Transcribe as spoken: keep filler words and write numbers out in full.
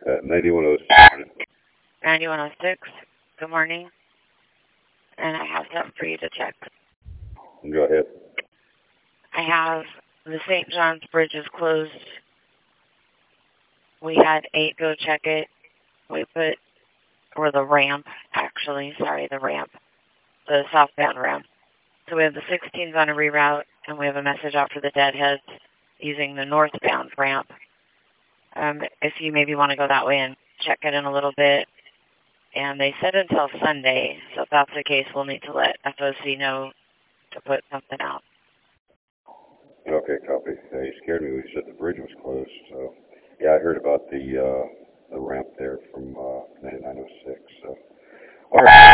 Uh, ninety-one oh six. ninety-one oh six. Good morning. And I have something for you to check. Go ahead. I have the Saint John's Bridge is closed. We had eight go check it. We put, or the ramp, actually. Sorry, the ramp. The southbound ramp. So we have the sixteens on a reroute, and we have a message out for the deadheads using the northbound ramp. Um, if you maybe want to go that way and check it in a little bit. And they said until Sunday, so if that's the case, we'll need to let F O C know to put something out. Okay, copy. Yeah, you scared me when you said the bridge was closed. So, yeah, I heard about the uh, the ramp there from uh, ninety-nine oh six. So, all right.